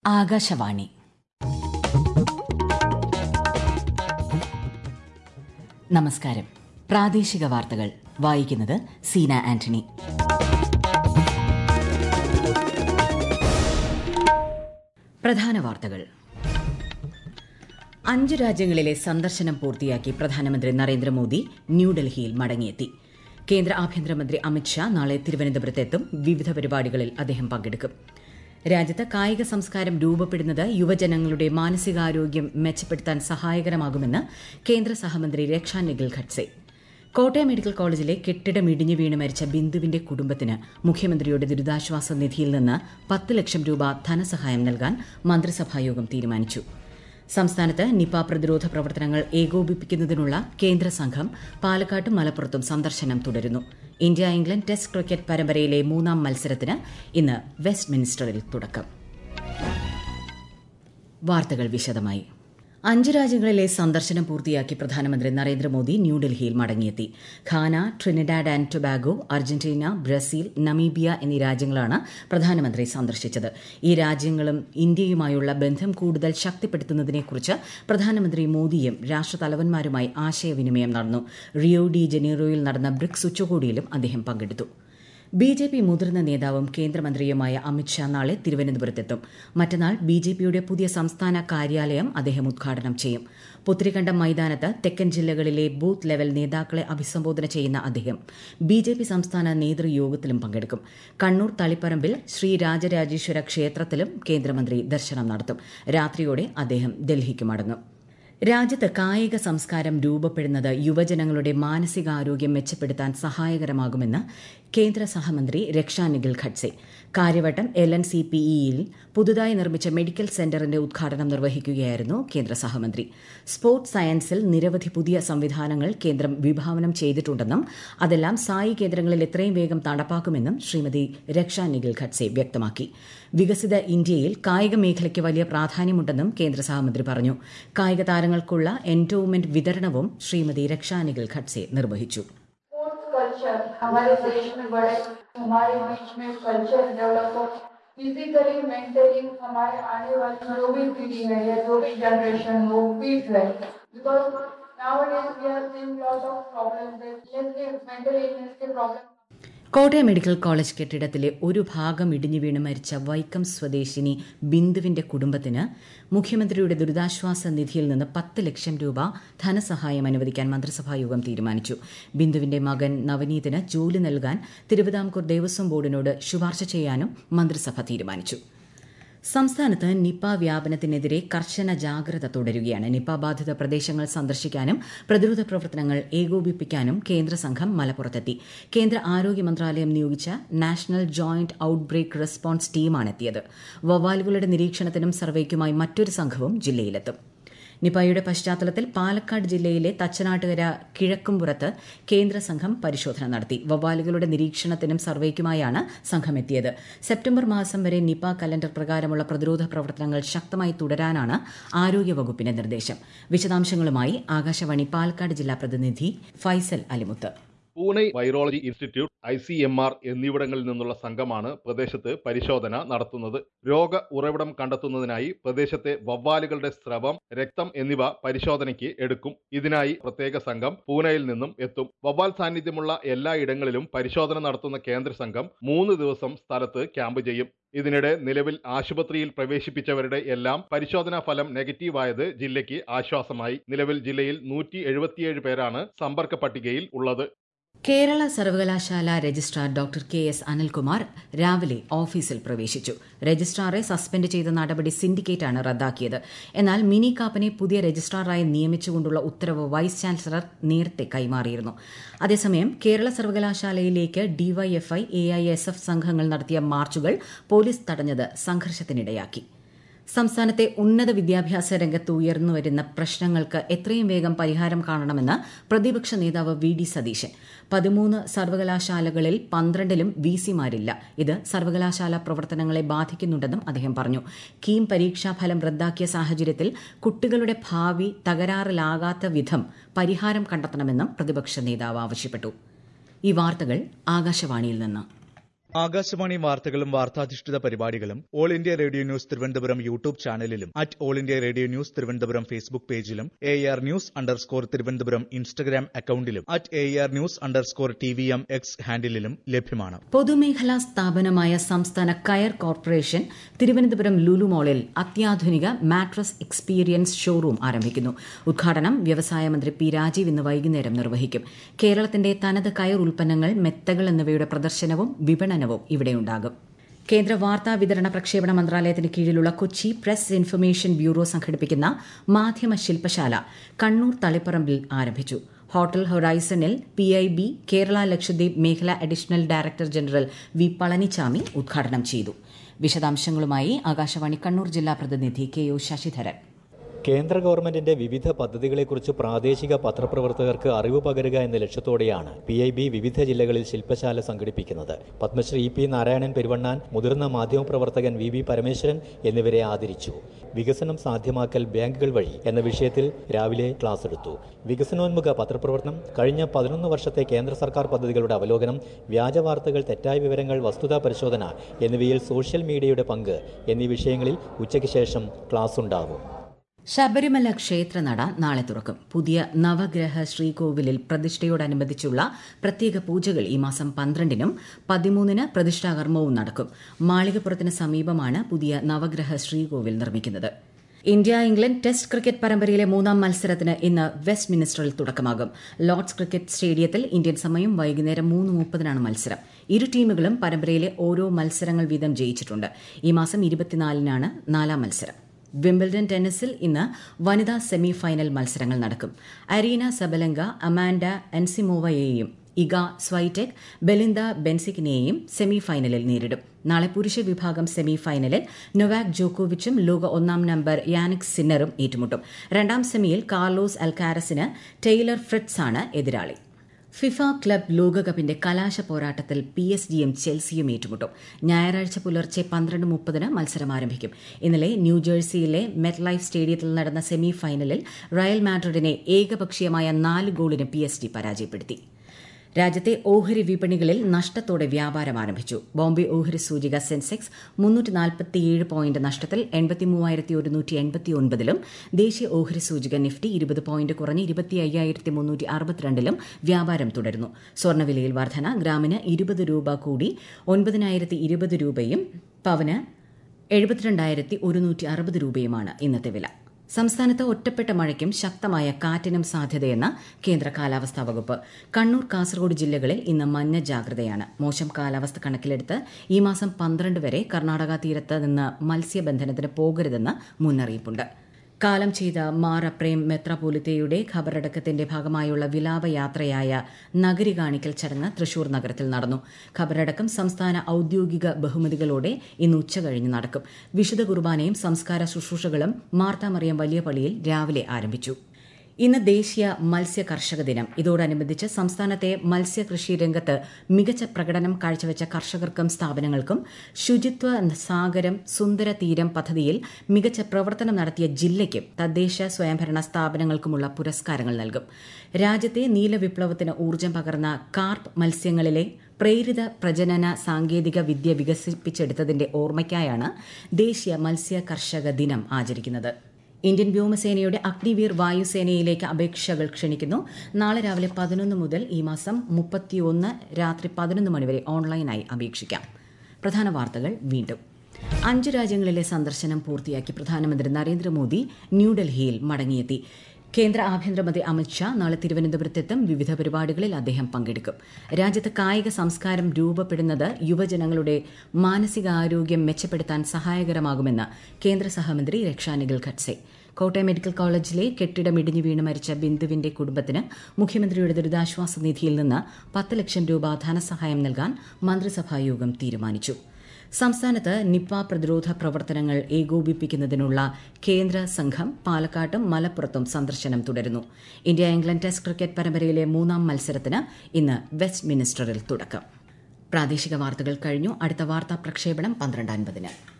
ആകാശവാണി. നമസ്കാരം. പ്രാദേശിക വാർത്തകൾ വായിക്കുന്നത് സീന ആന്റണി. പ്രധാന വാർത്തകൾ. 5 രാജ്യങ്ങളിലെ സന്ദർശനം പൂർത്തിയാക്കി പ്രധാനമന്ത്രി നരേന്ദ്രമോദി ന്യൂഡൽഹിയിൽ മടങ്ങിയെത്തി. കേന്ദ്ര ആഭ്യന്തരമന്ത്രി അമിത്ഷാ നാളെ തിരുവനന്തപുരത്തെത്തും. വിവിധ പരിപാടികളിൽ അദ്ദേഹം പങ്കെടുക്കും. രാജ്യത്ത് കായിക സംസ്കാരം രൂപപ്പെടുന്നത് യുവജനങ്ങളുടെ മാനസികാരോഗ്യം മെച്ചപ്പെടുത്താൻ സഹായകരമാകുമെന്ന് കേന്ദ്ര സഹമന്ത്രി രക്ഷ നിഖിൽ ഖഡ്സെ. കോട്ടയം മെഡിക്കൽ കോളേജിലെ കെട്ടിടം ഇടിഞ്ഞു വീണ് മരിച്ച ബിന്ദുവിന്റെ കുടുംബത്തിന് മുഖ്യമന്ത്രിയുടെ ദുരിതാശ്വാസ നിധിയിൽ നിന്ന് 10 ലക്ഷം രൂപ ധനസഹായം നൽകാൻ മന്ത്രിസഭായോഗം തീരുമാനിച്ചു. സംസ്ഥാനത്ത് നിപ പ്രതിരോധ പ്രവർത്തനങ്ങൾ ഏകോപിപ്പിക്കുന്നതിനുള്ള കേന്ദ്ര സംഘം പാലക്കാട്ടും മലപ്പുറത്തും സന്ദർശനം തുടരുന്നു. ഇന്ത്യ ഇംഗ്ലണ്ട് ടെസ്റ്റ് ക്രിക്കറ്റ് പരമ്പരയിലെ 3ാം മത്സരത്തിന് ഇന്ന് വെസ്റ്റ് മിനിസ്റ്ററിൽ തുടക്കം. വാർത്തകൾ വിശദമായി. 5 രാജ്യങ്ങളിലെ സന്ദർശനം പൂർത്തിയാക്കി പ്രധാനമന്ത്രി നരേന്ദ്രമോദി ന്യൂഡൽഹിയിൽ മടങ്ങിയെത്തി. Ghana, Trinidad and Tobago, Argentina, Brazil, Namibia എന്നീ രാജ്യങ്ങളാണ് പ്രധാനമന്ത്രി സന്ദർശിച്ചത്. ഈ രാജ്യങ്ങളും ഇന്ത്യയുമായുള്ള ബന്ധം കൂടുതൽ ശക്തിപ്പെടുത്തുന്നതിനെക്കുറിച്ച് പ്രധാനമന്ത്രി മോദിയും രാഷ്ട്രതലവന്മാരുമായി ആശയവിനിമയം നടന്നു. റിയോ ഡി ജനീറോയിൽ നടന്ന ബ്രിക്സ് ഉച്ചകോടിയിലും അദ്ദേഹം പങ്കെടുത്തു. ബിജെപി മുതിർന്ന നേതാവും കേന്ദ്രമന്ത്രിയുമായ അമിത്ഷാ നാളെ തിരുവനന്തപുരത്തെത്തും. മറ്റന്നാൾ ബിജെപിയുടെ പുതിയ സംസ്ഥാന കാര്യാലയം അദ്ദേഹം ഉദ്ഘാടനം ചെയ്യും. പുത്തരിക്കണ്ടം മൈതാനത്ത് തെക്കൻ ജില്ലകളിലെ ബൂത്ത് ലെവൽ നേതാക്കളെ അഭിസംബോധന ചെയ്യുന്ന അദ്ദേഹം ബിജെപി സംസ്ഥാന നേതൃയോഗത്തിലും പങ്കെടുക്കും. കണ്ണൂർ തളിപ്പറമ്പിൽ ശ്രീ രാജരാജേശ്വര ക്ഷേത്രത്തിലും കേന്ദ്രമന്ത്രി ദർശനം നടത്തും. രാത്രിയോടെ അദ്ദേഹം ഡൽഹിക്ക് മടങ്ങും. രാജ്യത്ത് കായിക സംസ്കാരം രൂപപ്പെടുന്നത് യുവജനങ്ങളുടെ മാനസികാരോഗ്യം മെച്ചപ്പെടുത്താൻ സഹായകരമാകുമെന്ന് കേന്ദ്ര സഹമന്ത്രി രക്ഷ നിഖിൽ ഖഡ്സെ. കാര്യവട്ടം LNCPEയിൽ പുതുതായി നിർമ്മിച്ച മെഡിക്കൽ സെന്ററിന്റെ ഉദ്ഘാടനം നിർവഹിക്കുകയായിരുന്നു കേന്ദ്ര സഹമന്ത്രി. സ്പോർട്സ് സയൻസിൽ നിരവധി പുതിയ സംവിധാനങ്ങൾ കേന്ദ്രം വിഭാവനം ചെയ്തിട്ടുണ്ടെന്നും അതെല്ലാം സായി കേന്ദ്രങ്ങളിൽ എത്രയും വേഗം നടപ്പാക്കുമെന്നും ശ്രീമതി രക്ഷ നിഖിൽ ഖഡ്സെ വ്യക്തമാക്കി. വികസിത ഇന്ത്യയിൽ കായിക മേഖലയ്ക്ക് വലിയ പ്രാധാന്യമുണ്ടെന്നും കേന്ദ്ര സഹമന്ത്രി പറഞ്ഞു. കായിക താരങ്ങൾക്കുള്ള എൻഡോവ്മെന്റ് വിതരണവും ശ്രീമതി രക്ഷ നിഖിൽ ഖഡ്സെ നിർവഹിച്ചു. हमारे देश में बढ़े, हमारे बीच में कल्चर डेवलप हो, फिजिकली मेंटली हमारे आने वाली जो भी पीढ़ी है या जो भी जनरेशन हो फिट रहे. Because nowadays we are seeing lot of problems, mental illness के problem. കോട്ടയം മെഡിക്കൽ കോളേജ് കെട്ടിടത്തിലെ ഒരു ഭാഗം ഇടിഞ്ഞു വീണ് മരിച്ച വൈക്കം സ്വദേശിനി ബിന്ദുവിന്റെ കുടുംബത്തിന് മുഖ്യമന്ത്രിയുടെ ദുരിതാശ്വാസ നിധിയിൽ നിന്ന് 10 ലക്ഷം രൂപ ധനസഹായം അനുവദിക്കാൻ മന്ത്രിസഭായോഗം തീരുമാനിച്ചു. ബിന്ദുവിന്റെ മകൻ നവനീതിന് ജോലി നൽകാൻ തിരുവിതാംകൂർ ദേവസ്വം ബോർഡിനോട് ശുപാർശ ചെയ്യാനും മന്ത്രിസഭ തീരുമാനിച്ചു. സംസ്ഥാനത്ത് നിപ വ്യാപനത്തിനെതിരെ കർശന ജാഗ്രത തുടരുകയാണ്. നിപ ബാധിത പ്രദേശങ്ങൾ സന്ദർശിക്കാനും പ്രതിരോധ പ്രവർത്തനങ്ങൾ ഏകോപിപ്പിക്കാനും കേന്ദ്ര സംഘം മലപ്പുറത്തെത്തി. കേന്ദ്ര ആരോഗ്യ മന്ത്രാലയം നിയോഗിച്ച നാഷണൽ ജോയിന്റ് ഔട്ട്ബ്രേക്ക് റെസ്പോൺസ് ടീമാണെത്തിയത്. വവ്വാലുകളുടെ നിരീക്ഷണത്തിനും സർവേക്കുമായി മറ്റൊരു സംഘവും ജില്ലയിലെത്തും. നിപയുടെ പശ്ചാത്തലത്തിൽ പാലക്കാട് ജില്ലയിലെ തച്ചനാട്ടുകര കിഴക്കുംപുറത്ത് കേന്ദ്ര സംഘം പരിശോധന നടത്തി. വവ്വാലുകളുടെ നിരീക്ഷണത്തിനും സർവേക്കുമായാണ് സംഘം എത്തിയത്. സെപ്റ്റംബർ മാസം വരെ നിപ കലണ്ടർ പ്രകാരമുള്ള പ്രതിരോധ പ്രവർത്തനങ്ങൾ ശക്തമായി തുടരാനാണ് ആരോഗ്യവകുപ്പിന്റെ നിർദ്ദേശം. വിശദാംശങ്ങളുമായി ആകാശവാണി പാലക്കാട് ജില്ലാ പ്രതിനിധി Faisal Alimuth. Pune virology institute, ICMR എന്നിവിടങ്ങളിൽ നിന്നുള്ള സംഘമാണ് പ്രദേശത്ത് പരിശോധന നടത്തുന്നത്. രോഗ ഉറവിടം കണ്ടെത്തുന്നതിനായി പ്രദേശത്തെ വവ്വാലുകളുടെ സ്രവം, രക്തം എന്നിവ പരിശോധനയ്ക്ക് എടുക്കും. ഇതിനായി പ്രത്യേക സംഘം പൂനെയിൽ നിന്നും എത്തും. വവ്വാൽ സാന്നിധ്യമുള്ള എല്ലാ ഇടങ്ങളിലും പരിശോധന നടത്തുന്ന കേന്ദ്ര സംഘം 3 ദിവസം സ്ഥലത്ത് ക്യാമ്പ് ചെയ്യും. ഇതിനിടെ നിലവിൽ ആശുപത്രിയിൽ പ്രവേശിപ്പിച്ചവരുടെ എല്ലാം പരിശോധനാ ഫലം നെഗറ്റീവായത് ജില്ലയ്ക്ക് ആശ്വാസമായി. നിലവിൽ ജില്ലയിൽ 177 പേരാണ് സമ്പർക്ക പട്ടികയിൽ ഉള്ളത്. കേരള സർവകലാശാല രജിസ്ട്രാർ ഡോക്ടർ KS അനിൽകുമാർ രാവിലെ ഓഫീസിൽ പ്രവേശിച്ചു. രജിസ്ട്രാറെ സസ്പെൻഡ് ചെയ്ത നടപടി സിൻഡിക്കേറ്റാണ് റദ്ദാക്കിയത്. എന്നാൽ മിനി കാപ്പനെ പുതിയ രജിസ്ട്രാറായി നിയമിച്ചുകൊണ്ടുള്ള ഉത്തരവ് വൈസ് ചാൻസലർ നേരത്തെ കൈമാറിയിരുന്നു. അതേസമയം കേരള സർവകലാശാലയിലേക്ക് DYFI, AISF സംഘങ്ങൾ നടത്തിയ മാർച്ചുകൾ പോലീസ് തടഞ്ഞത് സംഘർഷത്തിനിടയാക്കി. സംസ്ഥാനത്തെ ഉന്നത വിദ്യാഭ്യാസ രംഗത്ത് ഉയർന്നുവരുന്ന പ്രശ്നങ്ങൾക്ക് എത്രയും വേഗം പരിഹാരം കാണണമെന്ന് പ്രതിപക്ഷ നേതാവ് VD സതീശൻ. 13 സർവകലാശാലകളിൽ 12ലും VC-മാരില്ല. ഇത് സർവകലാശാല പ്രവർത്തനങ്ങളെ ബാധിക്കുന്നുണ്ടെന്നും അദ്ദേഹം പറഞ്ഞു. കീം പരീക്ഷാഫലം റദ്ദാക്കിയ സാഹചര്യത്തിൽ കുട്ടികളുടെ ഭാവി തകരാറിലാകാത്ത വിധം പരിഹാരം കണ്ടെത്തണമെന്നും പ്രതിപക്ഷ നേതാവ് ആവശ്യപ്പെട്ടു. ഈ വാർത്തകൾ ആകാശവാണിയിൽ നിന്ന്. ആകാശവാണി വാർത്തകളും വാർത്താധിഷ്ഠിത പരിപാടികളും all India radio news Thiruvananthapuram YouTube ചാനലിലും all India radio news Thiruvananthapuram Facebook പേജിലും AR ന്യൂസ് _തിരുവനന്തപുരം ഇൻസ്റ്റഗ്രാം അക്കൌണ്ടിലും AR ന്യൂസ് _TVM X ഹാൻഡിലും ലഭ്യമാണ്. പൊതുമേഖലാ സ്ഥാപനമായ സംസ്ഥാന കയർ കോർപ്പറേഷൻ തിരുവനന്തപുരം ലുലു മാളിൽ അത്യാധുനിക മാട്രസ് എക്സ്പീരിയൻസ് ഷോറൂം ആരംഭിക്കുന്നു. ഉദ്ഘാടനം വ്യവസായ മന്ത്രി P. രാജീവ് ഇന്ന് വൈകുന്നേരം നിർവഹിക്കും. കേരളത്തിന്റെ തനത് കയർ ഉൽപ്പന്നങ്ങൾ, മെത്തകൾ എന്നിവയുടെ പ്രദർശനവും വിപണനവും ഇവിടെയുണ്ടാകും. കേന്ദ്ര വാർത്താ വിതരണ പ്രക്ഷേപണ മന്ത്രാലയത്തിന് കീഴിലുള്ള കൊച്ചി പ്രസ് ഇൻഫർമേഷൻ ബ്യൂറോ സംഘടിപ്പിക്കുന്ന മാധ്യമ ശില്പശാല കണ്ണൂർ തളിപ്പറമ്പിൽ ആരംഭിച്ചു. ഹോട്ടൽ ഹൊറൈസണിൽ PIB കേരള ലക്ഷദ്വീപ് മേഖല additional director general V. Palanichami ഉദ്ഘാടനം ചെയ്തു. വിശദാംശങ്ങളുമായി ആകാശവാണി കണ്ണൂർ ജില്ലാ പ്രതിനിധി KO ശശിധരൻ. കേന്ദ്ര ഗവൺമെന്റിന്റെ വിവിധ പദ്ധതികളെക്കുറിച്ച് പ്രാദേശിക പത്രപ്രവർത്തകർക്ക് അറിവ് പകരുക എന്ന ലക്ഷ്യത്തോടെയാണ് PIB വിവിധ ജില്ലകളിൽ ശില്പശാല സംഘടിപ്പിക്കുന്നത്. പത്മശ്രീ EP നാരായണൻ പെരുവണ്ണാൻ, മുതിർന്ന മാധ്യമപ്രവർത്തകൻ VB പരമേശ്വരൻ എന്നിവരെ ആദരിച്ചു. വികസനം സാധ്യമാക്കൽ ബാങ്കുകൾ വഴി എന്ന വിഷയത്തിൽ രാവിലെ ക്ലാസ് എടുത്തു. വികസനോന്മുഖ പത്രപ്രവർത്തനം, കഴിഞ്ഞ 11 വർഷത്തെ കേന്ദ്ര സർക്കാർ പദ്ധതികളുടെ അവലോകനം, വ്യാജ വാർത്തകൾ, തെറ്റായ വിവരങ്ങൾ, വസ്തുതാ പരിശോധന എന്നിവയിൽ സോഷ്യൽ മീഡിയയുടെ പങ്ക് എന്നീ വിഷയങ്ങളിൽ ഉച്ചയ്ക്ക് ശേഷം ക്ലാസ് ഉണ്ടാകും. ശബരിമല ക്ഷേത്രനട നാളെ തുറക്കും. പുതിയ നവഗ്രഹ ശ്രീകോവിലിൽ പ്രതിഷ്ഠയോടനുബന്ധിച്ചുള്ള പ്രത്യേക പൂജകൾ ഈ മാസം 12-നും 13-ന് പ്രതിഷ്ഠാകർമ്മവും നടക്കും. മാളികപ്പുറത്തിന് സമീപമാണ് പുതിയ നവഗ്രഹ ശ്രീകോവിൽ നിർമ്മിക്കുന്നത്. ഇന്ത്യ-ഇംഗ്ലണ്ട് ടെസ്റ്റ് ക്രിക്കറ്റ് പരമ്പരയിലെ 3-ാം മത്സരത്തിന് ഇന്ന് വെസ്റ്റ് മിനിസ്റ്ററിൽ തുടക്കമാകും. ലോർഡ്സ് ക്രിക്കറ്റ് സ്റ്റേഡിയത്തിൽ ഇന്ത്യൻ സമയം വൈകുന്നേരം 3:30-നാണ് മത്സരം. ഇരു ടീമുകളും പരമ്പരയിലെ ഓരോ മത്സരങ്ങൾ വീതം ജയിച്ചിട്ടുണ്ട്. ഈ മാസം 24-നാണ് 4-ാം മത്സരം. വിംബിൾഡൺ ടെന്നീസിൽ ഇന്ന് വനിതാ സെമി ഫൈനൽ മത്സരങ്ങൾ നടക്കും. അരീന സബലങ്ക അമാൻഡ അൻസിമോവയെയും ഇഗ സ്വൈറ്റെക് ബെലിന്ദ ബെൻസിക്കിനെയും സെമി ഫൈനലിൽ നേരിടും. നാളെ പുരുഷ വിഭാഗം സെമി ഫൈനലിൽ നൊവാക് ജോക്കോവിച്ചും ലോക 1-ാം നമ്പർ യാനിക് സിന്നറും ഏറ്റുമുട്ടും. 2-ാം സെമിയിൽ കാർലോസ് അൽക്കാരസിന് ടെയ്ലർ ഫ്രിറ്റ്സാണ് എതിരാളി. ഫിഫ ക്ലബ് ലോകകപ്പിന്റെ കലാശ പോരാട്ടത്തിൽ PSG-യും ചെൽസിയും ഏറ്റുമുട്ടും. ഞായറാഴ്ച പുലർച്ചെ 12:30-ന് മത്സരം ആരംഭിക്കും. ഇന്നലെ ന്യൂജേഴ്സിയിലെ മെറ്റ്ലൈഫ് സ്റ്റേഡിയത്തിൽ നടന്ന സെമി ഫൈനലിൽ റയൽ മാഡ്രിഡിനെ ഏകപക്ഷീയമായ 4 ഗോളിന് PSG പരാജയപ്പെടുത്തി. രാജ്യത്തെ ഓഹരി വിപണികളിൽ നഷ്ടത്തോടെ വ്യാപാരം ആരംഭിച്ചു. ബോംബെ ഓഹരി സൂചിക സെൻസെക്സ് 347 പോയിന്റ് നഷ്ടത്തിൽ 83,189-ലും ദേശീയ ഓഹരി സൂചിക നിഫ്റ്റി 20 പോയിന്റ് കുറഞ്ഞ് 25,362-ലും വ്യാപാരം തുടരുന്നു. സ്വർണ്ണവിലയിൽ വർധന. ഗ്രാമിന് 20 രൂപ കൂടി 9,020 രൂപയും പവന് 72,160 രൂപയുമാണ് ഇന്നത്തെ വില. സംസ്ഥാനത്ത് ഒറ്റപ്പെട്ട മഴയ്ക്കും ശക്തമായ കാറ്റിനും സാധ്യതയെന്ന് കേന്ദ്ര കാലാവസ്ഥാ വകുപ്പ്. കണ്ണൂർ, കാസർഗോഡ് ജില്ലകളിൽ ഇന്ന് മഞ്ഞ ജാഗ്രതയാണ്. മോശം കാലാവസ്ഥ കണക്കിലെടുത്ത് ഈ മാസം 12 വരെ കർണാടക തീരത്ത് നിന്ന് മത്സ്യബന്ധനത്തിന് പോകരുതെന്ന് മുന്നറിയിപ്പുണ്ട്. കാലം ചെയ്ത മാർ അപ്രേം മെത്രാപോലിത്തയുടെ ഖബറടക്കത്തിന്റെ ഭാഗമായുള്ള വിലാപയാത്രയായ നഗരി കാണിക്കൽ ചടങ്ങ് തൃശൂർ നഗരത്തിൽ നടന്നു. ഖബറടക്കം സംസ്ഥാന ഔദ്യോഗിക ബഹുമതികളോടെ ഇന്ന് ഉച്ചകഴിഞ്ഞ് നടക്കും. വിശുദ്ധ കുർബാനയും സംസ്കാര ശുശ്രൂഷകളും മാർത്താ മറിയം വലിയ പള്ളിയിൽ രാവിലെ ആരംഭിച്ചു. ഇന്ന് ദേശീയ മത്സ്യ കർഷക ദിനം. ഇതോടനുബന്ധിച്ച് സംസ്ഥാനത്തെ മത്സ്യകൃഷി രംഗത്ത് മികച്ച പ്രകടനം കാഴ്ചവെച്ച കർഷകർക്കും സ്ഥാപനങ്ങൾക്കും ശുചിത്വ സാഗരം സുന്ദര തീരം പദ്ധതിയിൽ മികച്ച പ്രവർത്തനം നടത്തിയ ജില്ലയ്ക്കും തദ്ദേശ സ്വയംഭരണ സ്ഥാപനങ്ങൾക്കുമുള്ള പുരസ്കാരങ്ങൾ നൽകും. രാജ്യത്തെ നീലവിപ്ലവത്തിന് ഊർജ്ജം പകർന്ന കാർപ്പ് മത്സ്യങ്ങളിലെ പ്രേരിത പ്രജനന സാങ്കേതിക വിദ്യ വികസിപ്പിച്ചെടുത്തതിന്റെ ഓർമ്മയ്ക്കായാണ് ദേശീയ മത്സ്യ കർഷക ദിനം ആചരിക്കുന്നത്. ഇന്ത്യൻ വ്യോമസേനയുടെ അഗ്നിവീർ വായുസേനയിലേക്ക് അപേക്ഷകൾ ക്ഷണിക്കുന്നു. നാളെ രാവിലെ 11 മുതൽ ഈ മാസം 31 രാത്രി 11 മണിവരെ ഓൺലൈനായി അപേക്ഷിക്കാം. പ്രധാന വാർത്തകൾ വീണ്ടും. 5 രാജ്യങ്ങളിലെ സന്ദർശനം പൂർത്തിയാക്കി പ്രധാനമന്ത്രി നരേന്ദ്രമോദി ന്യൂഡൽഹിയിൽ മടങ്ങിയെത്തി. കേന്ദ്ര ആഭ്യന്തരമന്ത്രി അമിത്ഷാ നാളെ തിരുവനന്തപുരത്തെത്തും. വിവിധ പരിപാടികളിൽ അദ്ദേഹം പങ്കെടുക്കും. രാജ്യത്ത് കായിക സംസ്കാരം രൂപപ്പെടുന്നത് യുവജനങ്ങളുടെ മാനസികാരോഗ്യം മെച്ചപ്പെടുത്താൻ സഹായകരമാകുമെന്ന് കേന്ദ്ര സഹമന്ത്രി രക്ഷാനിഖിൽ ഖഡ്സെ. കോട്ടയം മെഡിക്കൽ കോളേജിലെ കെട്ടിടം ഇടിഞ്ഞു വീണ് മരിച്ച ബിന്ദുവിന്റെ കുടുംബത്തിന് മുഖ്യമന്ത്രിയുടെ ദുരിതാശ്വാസ നിധിയിൽ നിന്ന് 10 ലക്ഷം രൂപ ധനസഹായം നൽകാൻ മന്ത്രിസഭായോഗം തീരുമാനിച്ചു. സംസ്ഥാനത്ത് നിപ പ്രതിരോധ പ്രവർത്തനങ്ങൾ ഏകോപിപ്പിക്കുന്നതിനുള്ള കേന്ദ്ര സംഘം പാലക്കാട്ടും മലപ്പുറത്തും സന്ദർശനം തുടരുന്നു. ഇന്ത്യ-ഇംഗ്ലണ്ട് ടെസ്റ്റ് ക്രിക്കറ്റ് പരമ്പരയിലെ 3-ാം മത്സരത്തിന് ഇന്ന് വെസ്റ്റ് മിനിസ്റ്ററിൽ തുടക്കം. പ്രാദേശിക വാർത്തകൾ കഴിഞ്ഞു. അടുത്ത വാർത്താ പ്രക്ഷേപണം 12:50-ന്.